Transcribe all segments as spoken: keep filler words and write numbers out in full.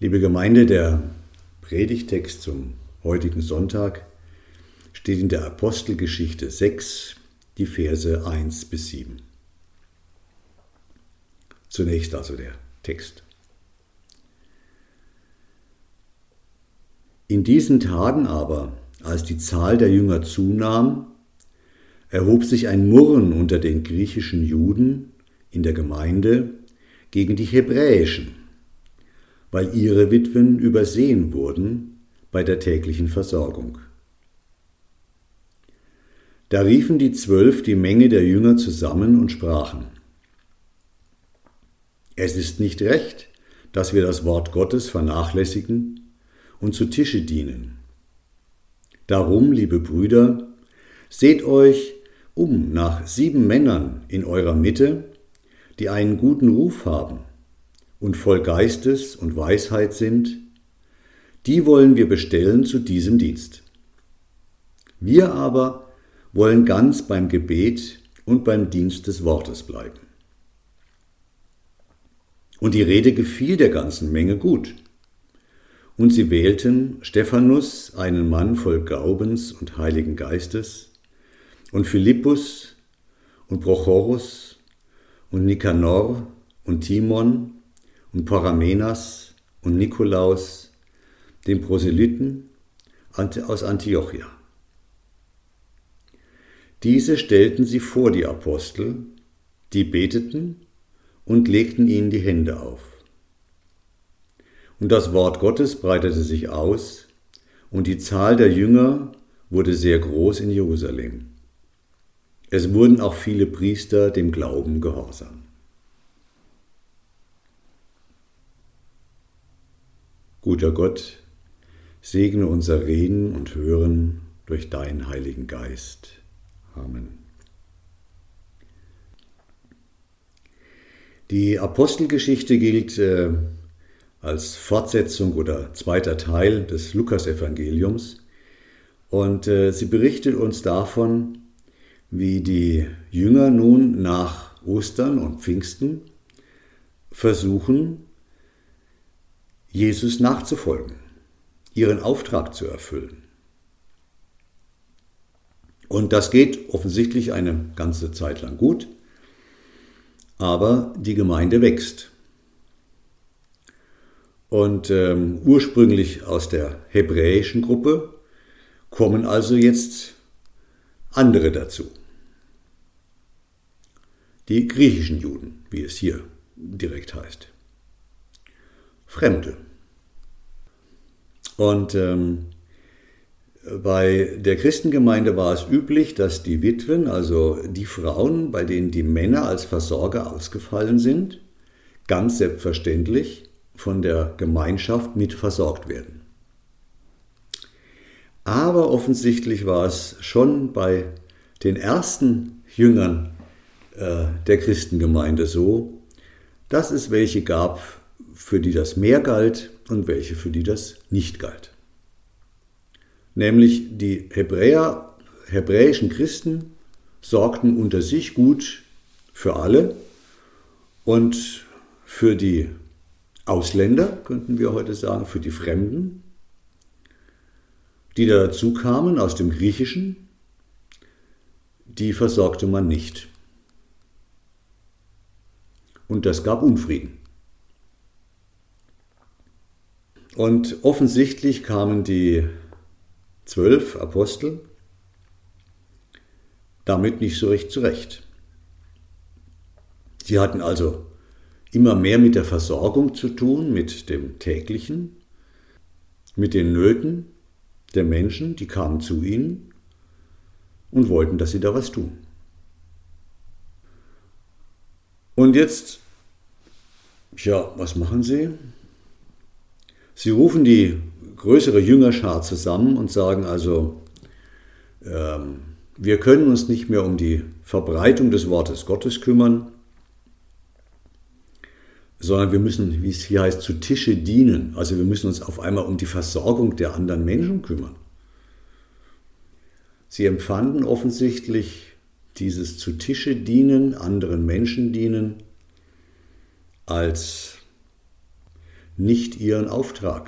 Liebe Gemeinde, der Predigtext zum heutigen Sonntag steht in der Apostelgeschichte sechs, die Verse eins bis sieben. Zunächst also der Text. In diesen Tagen aber, als die Zahl der Jünger zunahm, erhob sich ein Murren unter den griechischen Juden in der Gemeinde gegen die hebräischen, weil ihre Witwen übersehen wurden bei der täglichen Versorgung. Da riefen die Zwölf die Menge der Jünger zusammen und sprachen: Es ist nicht recht, dass wir das Wort Gottes vernachlässigen und zu Tische dienen. Darum, liebe Brüder, seht euch um nach sieben Männern in eurer Mitte, die einen guten Ruf haben und voll Geistes und Weisheit sind, die wollen wir bestellen zu diesem Dienst. Wir aber wollen ganz beim Gebet und beim Dienst des Wortes bleiben. Und die Rede gefiel der ganzen Menge gut. Und sie wählten Stephanus, einen Mann voll Glaubens und Heiligen Geistes, und Philippus und Prochorus und Nikanor und Timon und Paramenas und Nikolaus, den Proselyten aus Antiochia. Diese stellten sie vor die Apostel, die beteten und legten ihnen die Hände auf. Und das Wort Gottes breitete sich aus, und die Zahl der Jünger wurde sehr groß in Jerusalem. Es wurden auch viele Priester dem Glauben gehorsam. Guter Gott, segne unser Reden und Hören durch deinen Heiligen Geist. Amen. Die Apostelgeschichte gilt äh, als Fortsetzung oder zweiter Teil des Lukasevangeliums und äh, sie berichtet uns davon, wie die Jünger nun nach Ostern und Pfingsten versuchen, Jesus nachzufolgen, ihren Auftrag zu erfüllen. Und das geht offensichtlich eine ganze Zeit lang gut, aber die Gemeinde wächst. Und ähm, ursprünglich aus der hebräischen Gruppe kommen also jetzt andere dazu. Die griechischen Juden, wie es hier direkt heißt. Fremde. Und ähm, bei der Christengemeinde war es üblich, dass die Witwen, also die Frauen, bei denen die Männer als Versorger ausgefallen sind, ganz selbstverständlich von der Gemeinschaft mit versorgt werden. Aber offensichtlich war es schon bei den ersten Jüngern äh, der Christengemeinde so, dass es welche gab, für die das mehr galt und welche, für die das nicht galt. Nämlich die Hebräer, hebräischen Christen sorgten unter sich gut für alle und für die Ausländer, könnten wir heute sagen, für die Fremden, die da dazu kamen aus dem Griechischen, die versorgte man nicht. Und das gab Unfrieden. Und offensichtlich kamen die zwölf Apostel damit nicht so recht zurecht. Sie hatten also immer mehr mit der Versorgung zu tun, mit dem Täglichen, mit den Nöten der Menschen, die kamen zu ihnen und wollten, dass sie da was tun. Und jetzt, ja, was machen sie? Sie rufen die größere Jüngerschar zusammen und sagen also, ähm, wir können uns nicht mehr um die Verbreitung des Wortes Gottes kümmern, sondern wir müssen, wie es hier heißt, zu Tische dienen. Also wir müssen uns auf einmal um die Versorgung der anderen Menschen kümmern. Sie empfanden offensichtlich dieses zu Tische dienen, anderen Menschen dienen, als nicht ihren Auftrag.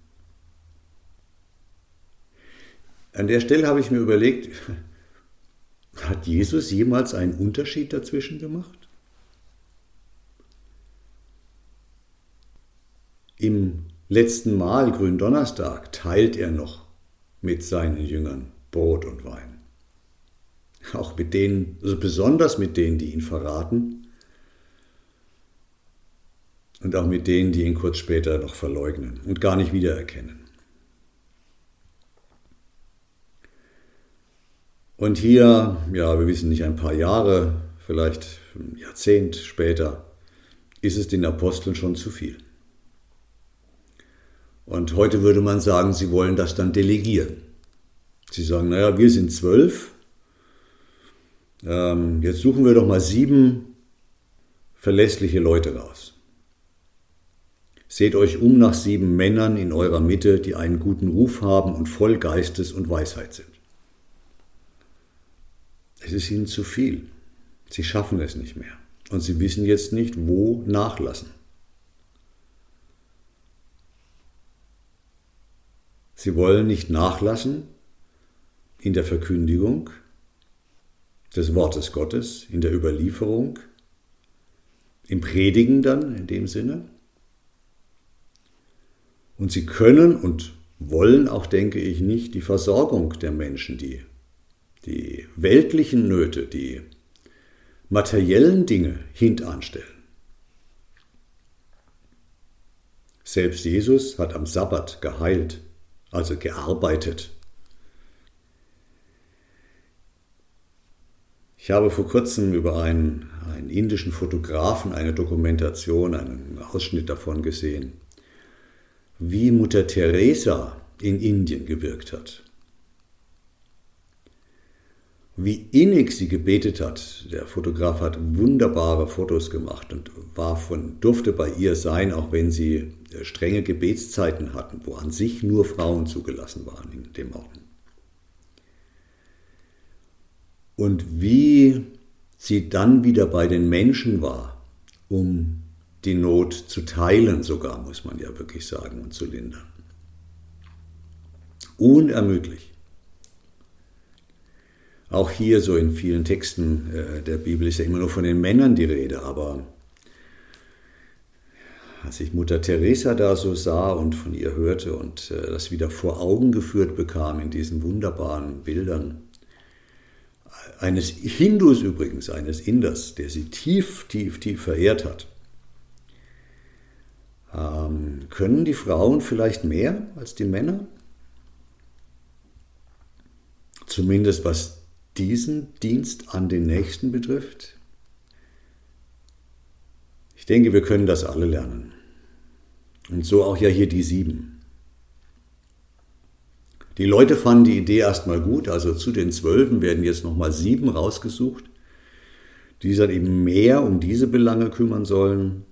An der Stelle habe ich mir überlegt, hat Jesus jemals einen Unterschied dazwischen gemacht? Im letzten Mahl, Gründonnerstag, teilt er noch mit seinen Jüngern Brot und Wein. Auch mit denen, also besonders mit denen, die ihn verraten und auch mit denen, die ihn kurz später noch verleugnen und gar nicht wiedererkennen. Und hier, ja, wir wissen nicht, ein paar Jahre, vielleicht ein Jahrzehnt später, ist es den Aposteln schon zu viel. Und heute würde man sagen, sie wollen das dann delegieren. Sie sagen, naja, wir sind zwölf, ähm, jetzt suchen wir doch mal sieben verlässliche Leute raus. Seht euch um nach sieben Männern in eurer Mitte, die einen guten Ruf haben und voll Geistes und Weisheit sind. Es ist ihnen zu viel. Sie schaffen es nicht mehr. Und sie wissen jetzt nicht, wo nachlassen. Sie wollen nicht nachlassen in der Verkündigung des Wortes Gottes, in der Überlieferung, im Predigen dann in dem Sinne. Und sie können und wollen auch, denke ich, nicht die Versorgung der Menschen, die die weltlichen Nöte, die materiellen Dinge hintanstellen. Selbst Jesus hat am Sabbat geheilt, also gearbeitet. Ich habe vor kurzem über einen, einen indischen Fotografen eine Dokumentation, einen Ausschnitt davon gesehen, wie Mutter Teresa in Indien gewirkt hat. Wie innig sie gebetet hat. Der Fotograf hat wunderbare Fotos gemacht und war von, durfte bei ihr sein, auch wenn sie strenge Gebetszeiten hatten, wo an sich nur Frauen zugelassen waren in dem Orden. Und wie sie dann wieder bei den Menschen war, um die Not zu teilen sogar, muss man ja wirklich sagen, und zu lindern. Unermüdlich. Auch hier so in vielen Texten der Bibel ist ja immer nur von den Männern die Rede, aber als ich Mutter Teresa da so sah und von ihr hörte und das wieder vor Augen geführt bekam in diesen wunderbaren Bildern, eines Hindus übrigens, eines Inders, der sie tief, tief, tief verehrt hat, ähm, können die Frauen vielleicht mehr als die Männer? Zumindest was diesen Dienst an den Nächsten betrifft? Ich denke, wir können das alle lernen. Und so auch ja hier die sieben. Die Leute fanden die Idee erstmal gut, also zu den Zwölfen werden jetzt nochmal sieben rausgesucht, die sich dann eben mehr um diese Belange kümmern sollen.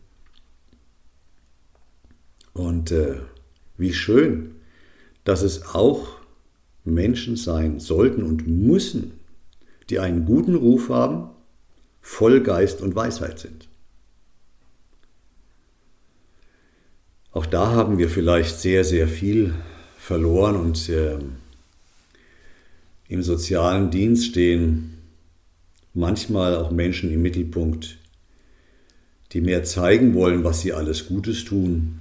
Und äh, wie schön, dass es auch Menschen sein sollten und müssen, die einen guten Ruf haben, voll Geist und Weisheit sind. Auch da haben wir vielleicht sehr, sehr viel verloren und äh, im sozialen Dienst stehen manchmal auch Menschen im Mittelpunkt, die mehr zeigen wollen, was sie alles Gutes tun,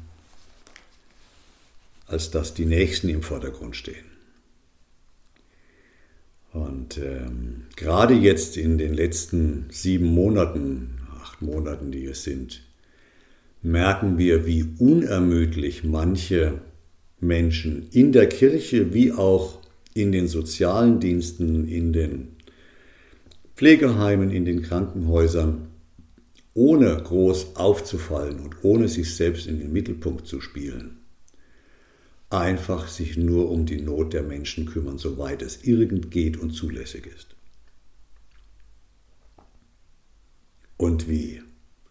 als dass die Nächsten im Vordergrund stehen. Und ähm, gerade jetzt in den letzten sieben Monaten, acht Monaten, die es sind, merken wir, wie unermüdlich manche Menschen in der Kirche wie auch in den sozialen Diensten, in den Pflegeheimen, in den Krankenhäusern, ohne groß aufzufallen und ohne sich selbst in den Mittelpunkt zu spielen, einfach sich nur um die Not der Menschen kümmern, soweit es irgend geht und zulässig ist. Und wie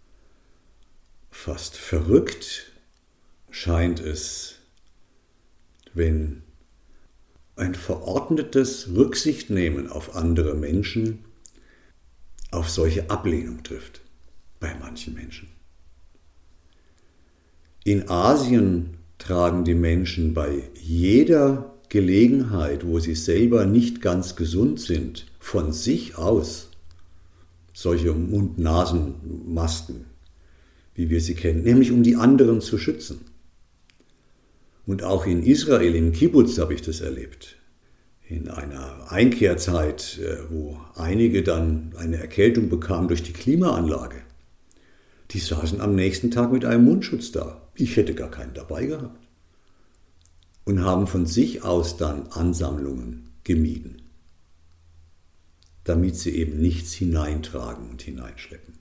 fast verrückt scheint es, wenn ein verordnetes Rücksichtnehmen auf andere Menschen auf solche Ablehnung trifft bei manchen Menschen. In Asien tragen die Menschen bei jeder Gelegenheit, wo sie selber nicht ganz gesund sind, von sich aus solche Mund-Nasen-Masken, wie wir sie kennen, nämlich um die anderen zu schützen. Und auch in Israel, im Kibbutz, habe ich das erlebt. In einer Einkehrzeit, wo einige dann eine Erkältung bekamen durch die Klimaanlage. Die saßen am nächsten Tag mit einem Mundschutz da. Ich hätte gar keinen dabei gehabt. Und haben von sich aus dann Ansammlungen gemieden, damit sie eben nichts hineintragen und hineinschleppen.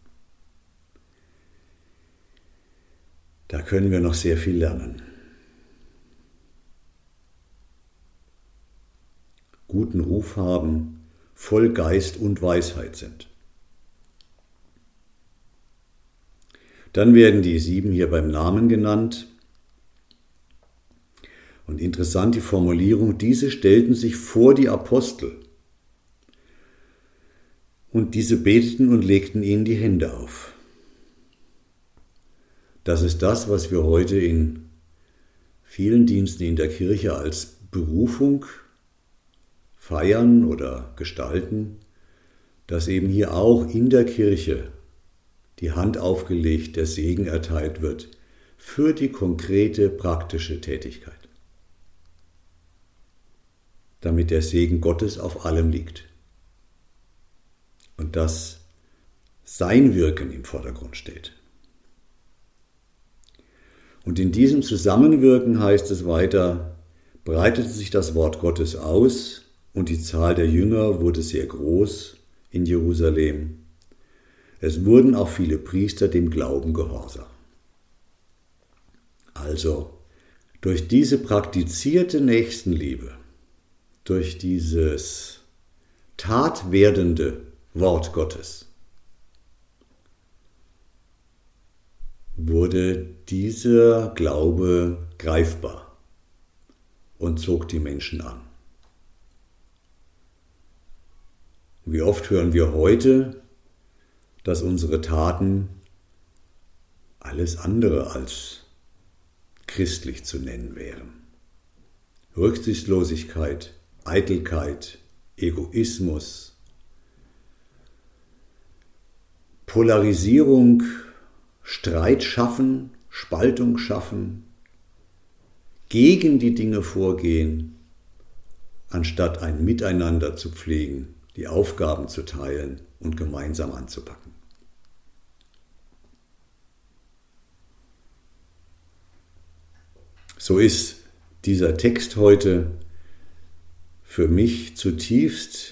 Da können wir noch sehr viel lernen. Guten Ruf haben, voll Geist und Weisheit sind. Dann werden die sieben hier beim Namen genannt. Und interessant die Formulierung, diese stellten sich vor die Apostel. Und diese beteten und legten ihnen die Hände auf. Das ist das, was wir heute in vielen Diensten in der Kirche als Berufung feiern oder gestalten, dass eben hier auch in der Kirche die Hand aufgelegt, der Segen erteilt wird für die konkrete praktische Tätigkeit, damit der Segen Gottes auf allem liegt und dass sein Wirken im Vordergrund steht. Und in diesem Zusammenwirken heißt es weiter, breitete sich das Wort Gottes aus und die Zahl der Jünger wurde sehr groß in Jerusalem. Es wurden auch viele Priester dem Glauben gehorsam. Also durch diese praktizierte Nächstenliebe, durch dieses tatwerdende Wort Gottes, wurde dieser Glaube greifbar und zog die Menschen an. Wie oft hören wir heute, dass unsere Taten alles andere als christlich zu nennen wären. Rücksichtslosigkeit, Eitelkeit, Egoismus, Polarisierung, Streit schaffen, Spaltung schaffen, gegen die Dinge vorgehen, anstatt ein Miteinander zu pflegen, die Aufgaben zu teilen und gemeinsam anzupacken. So ist dieser Text heute für mich zutiefst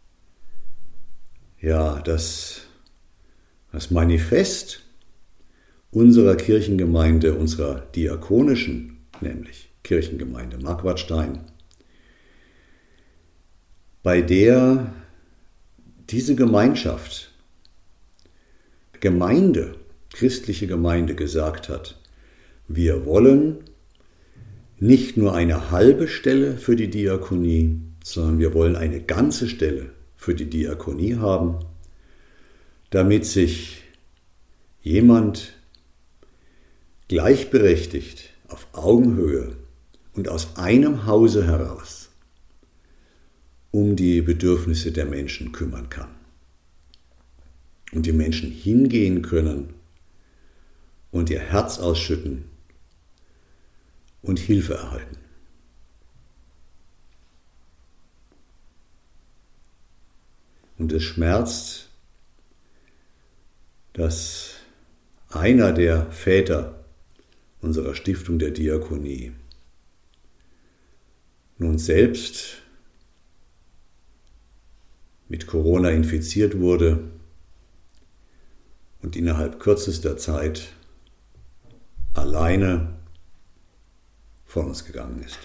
ja, das, das Manifest unserer Kirchengemeinde, unserer diakonischen, nämlich Kirchengemeinde Marquardstein, bei der diese Gemeinschaft, Gemeinde, christliche Gemeinde gesagt hat, wir wollen nicht nur eine halbe Stelle für die Diakonie, sondern wir wollen eine ganze Stelle für die Diakonie haben, damit sich jemand gleichberechtigt auf Augenhöhe und aus einem Hause heraus um die Bedürfnisse der Menschen kümmern kann. Und die Menschen hingehen können und ihr Herz ausschütten und Hilfe erhalten. Und es schmerzt, dass einer der Väter unserer Stiftung der Diakonie nun selbst mit Corona infiziert wurde und innerhalb kürzester Zeit alleine von uns gegangen ist.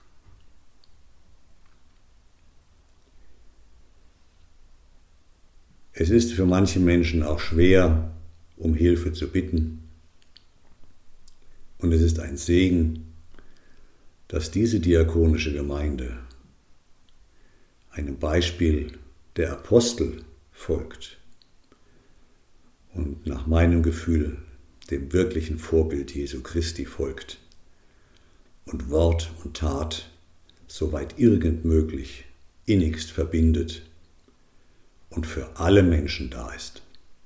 Es ist für manche Menschen auch schwer, um Hilfe zu bitten. Und es ist ein Segen, dass diese diakonische Gemeinde einem Beispiel der Apostel folgt und nach meinem Gefühl dem wirklichen Vorbild Jesu Christi folgt und Wort und Tat, soweit irgend möglich, innigst verbindet und für alle Menschen da ist.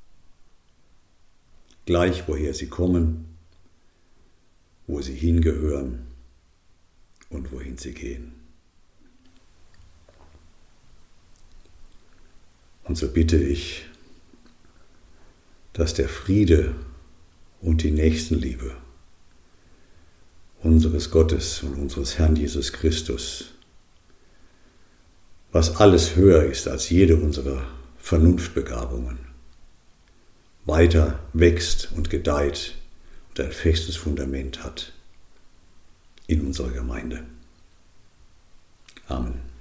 Gleich woher sie kommen, wo sie hingehören und wohin sie gehen. Und so bitte ich, dass der Friede und die Nächstenliebe unseres Gottes und unseres Herrn Jesus Christus, was alles höher ist als jede unserer Vernunftbegabungen, weiter wächst und gedeiht und ein festes Fundament hat in unserer Gemeinde. Amen.